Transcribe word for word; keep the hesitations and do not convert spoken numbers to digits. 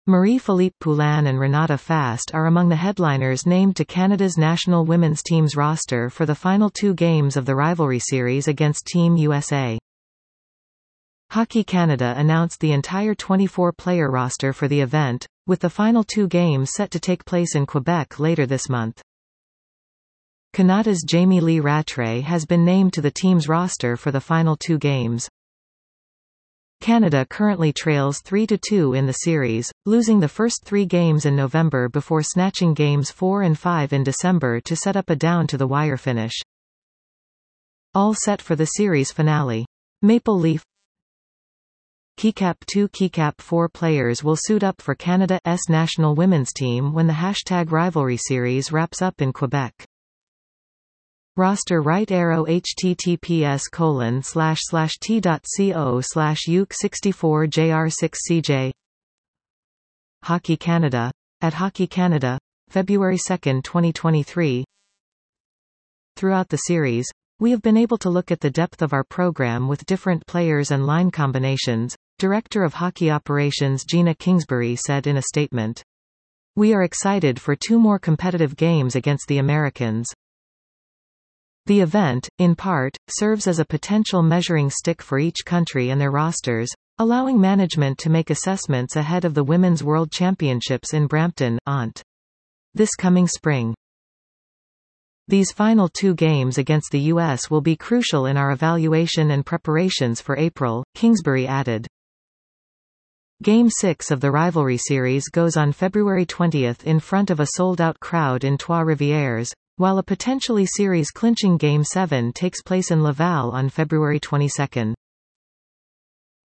Marie-Philippe Poulin and Renata Fast are among the headliners named to Canada's national women's team's roster for the final two games of the rivalry series against Team U S A. Hockey Canada announced the entire twenty-four player roster for the event, with the final two games set to take place in Quebec later this month. Canada's Jamie Lee Rattray has been named to the team's roster for the final two games. Canada currently trails three to two in the series, losing the first three games in November before snatching games four and five in December to set up a down-to-the-wire finish. All set for the series finale. Maple Leaf Keycap two Keycap four players will suit up for Canada's national women's team when the hashtag rivalry series wraps up in Quebec. Roster right arrow https colon slash slash t.co slash uke sixty-four jr six cj Hockey Canada. At Hockey Canada, February second twenty twenty-three. Throughout the series, we have been able to look at the depth of our program with different players and line combinations, Director of Hockey Operations Gina Kingsbury said in a statement. We are excited for two more competitive games against the Americans. The event, in part, serves as a potential measuring stick for each country and their rosters, allowing management to make assessments ahead of the Women's World Championships in Brampton, Ontario, this coming spring. These final two games against the U S will be crucial in our evaluation and preparations for April, Kingsbury added. Game six of the rivalry series goes on February twentieth in front of a sold-out crowd in Trois-Rivières, while a potentially series-clinching Game seven takes place in Laval on February twenty-second.